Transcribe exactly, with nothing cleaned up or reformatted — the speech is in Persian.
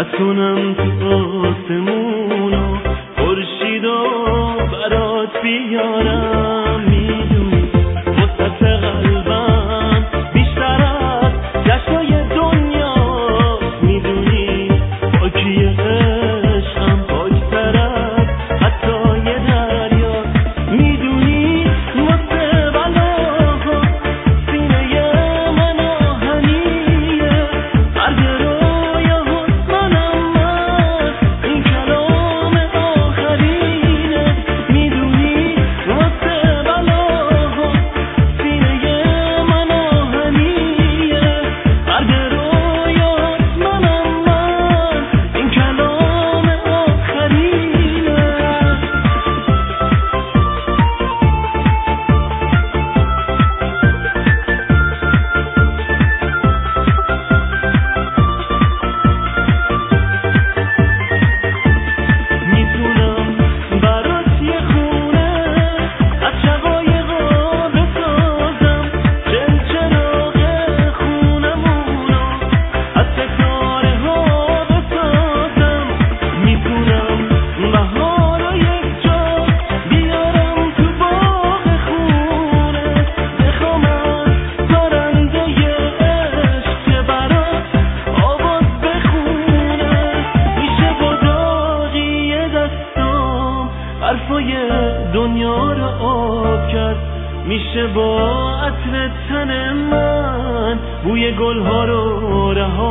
بتونم تو آسمونو خورشیدو برات بیارم. میدونی وسط قلبم بیشتر از گشتای دنیا، میدونی پاکی عشقم پاکتر از حتی یه دریا. میدونی واسه بلاها سینه من آهنیه، مرگ رویاهات منم من، این کلام آخرینه. میدونی واسه بلاها سینه من آهنیه، مرگ رویاهات منم من، این کلام آخرینه. میتونم برات یه خونه از شقایقا بسازم، چلچراغ خونمونو از ستاره ها بسازم. میتونم بهار رو یک جا بیارم تو باغ خونه، بخوام از دارنده عشق که برات آواز بخونه. میشه با داغی دستام حرفای دنیا رو آب کرد، میشه با عطر تن من بوی گلها رو رها